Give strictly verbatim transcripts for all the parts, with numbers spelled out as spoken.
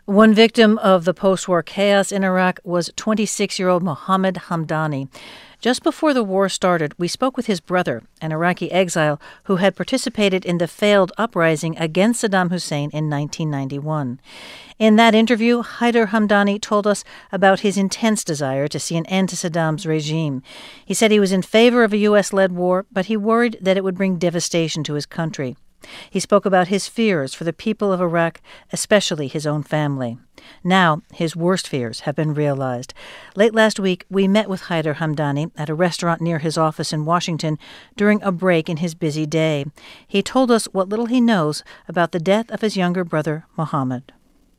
One victim of the post-war chaos in Iraq was twenty-six-year-old Mohammed Hamdani. Just before the war started, we spoke with his brother, an Iraqi exile who had participated in the failed uprising against Saddam Hussein in nineteen ninety-one. In that interview, Haider Hamdani told us about his intense desire to see an end to Saddam's regime. He said he was in favor of a U S-led war, but he worried that it would bring devastation to his country. He spoke about his fears for the people of Iraq, especially his own family. Now, his worst fears have been realized. Late last week, we met with Haider Hamdani at a restaurant near his office in Washington during a break in his busy day. He told us what little he knows about the death of his younger brother, Mohammed.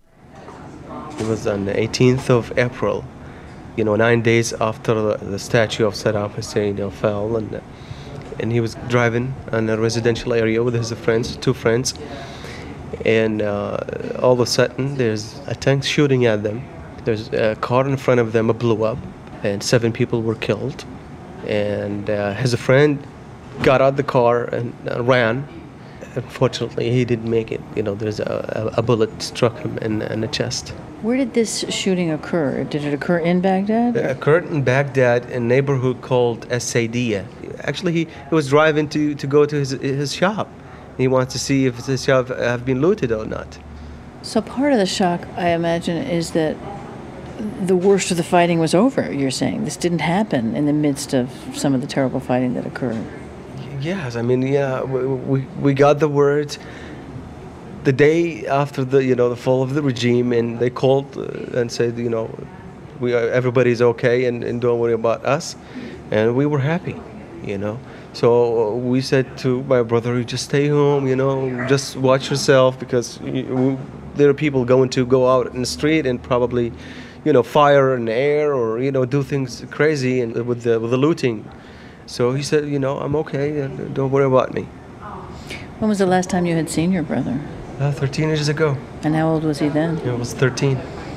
It was on the eighteenth of April, you know, nine days after the, the statue of Saddam Hussein you know, fell, and uh, and he was driving in a residential area with his friends, two friends, and uh, all of a sudden there's a tank shooting at them. There's a car in front of them blew up, and seven people were killed. And uh, his friend got out the car and uh, ran. Unfortunately, he didn't make it. You know, there's a, a bullet struck him in, in the chest. Where did this shooting occur? Did it occur in Baghdad? It occurred in Baghdad, in a neighborhood called As-Saidiyah. Actually, he, he was driving to, to go to his his shop. He wants to see if his shop have been looted or not. So part of the shock, I imagine, is that the worst of the fighting was over, you're saying. This didn't happen in the midst of some of the terrible fighting that occurred. Yes, I mean, yeah, we, we, we got the word the day after the, you know, the fall of the regime, and they called uh, and said, you know, we are, everybody's okay and, and don't worry about us. And we were happy, you know. So we said to my brother, you just stay home, you know, just watch yourself, because you, there are people going to go out in the street and probably, you know, fire in the air or, you know, do things crazy and with the, with the looting. So he said, you know, I'm okay, and don't worry about me. When was the last time you had seen your brother? Uh, thirteen years ago. And how old was he then? He was thirteen.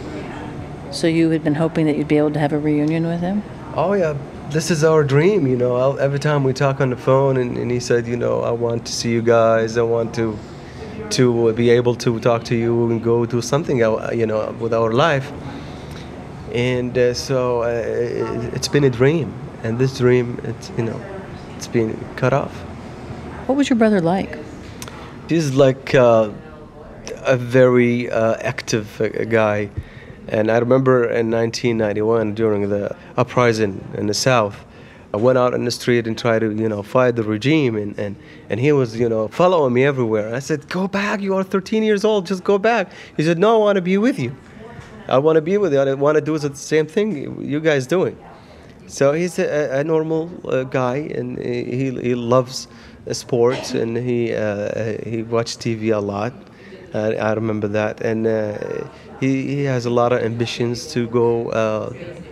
So you had been hoping that you'd be able to have a reunion with him? Oh, yeah. This is our dream, you know. I'll, every time we talk on the phone, and, and he said, you know, I want to see you guys. I want to to be able to talk to you and go do something, you know, with our life. And uh, so uh, it, it's been a dream. And this dream, it's, you know, it's been cut off. What was your brother like? He's like uh, a very uh, active uh, guy. And I remember in nineteen ninety-one, during the uprising in the South, I went out in the street and tried to, you know, fight the regime. And, and, and he was, you know, following me everywhere. I said, go back, you are thirteen years old, just go back. He said, no, I want to be with you. I want to be with you. I want to do the same thing you guys doing. So he's a, a normal uh, guy, and he he loves sports, and he uh, he watches T V a lot. Uh, I remember that, and uh, he he has a lot of ambitions to go, uh,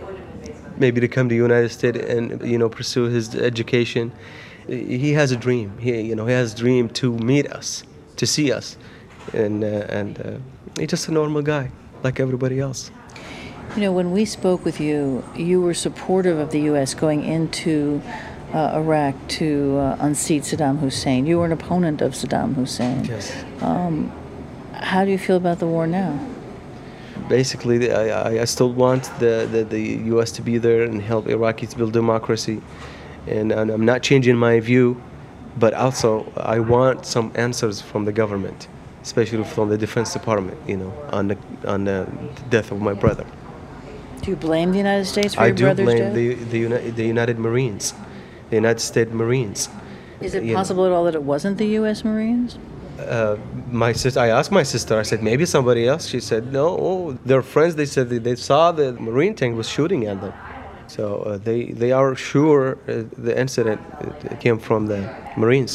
maybe to come to the United States and, you know, pursue his education. He has a dream. He you know he has a dream to meet us, to see us, and uh, and uh, he's just a normal guy like everybody else. You know, when we spoke with you, you were supportive of the U S going into uh, Iraq to uh, unseat Saddam Hussein. You were an opponent of Saddam Hussein. Yes. Um, how do you feel about the war now? Basically, I, I still want the, the, the U S to be there and help Iraqis build democracy. And, and I'm not changing my view, but also I want some answers from the government, especially from the Defense Department, you know, on the, on the death of my brother. Do you blame the United States for I your brother's death? I do blame the the, Uni- the United Marines, the United States Marines. Is it you possible know. at all that it wasn't the U S Marines? Uh, my sister, I asked my sister, I said, maybe somebody else. She said, no, oh, their friends, they said they, they saw the Marine tank was shooting at them. So uh, they, they are sure uh, the incident uh, came from the Marines.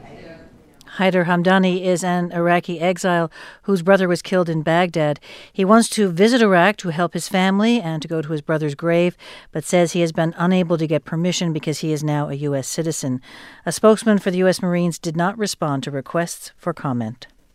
Haider Hamdani is an Iraqi exile whose brother was killed in Baghdad. He wants to visit Iraq to help his family and to go to his brother's grave, but says he has been unable to get permission because he is now a U S citizen. A spokesman for the U S Marines did not respond to requests for comment.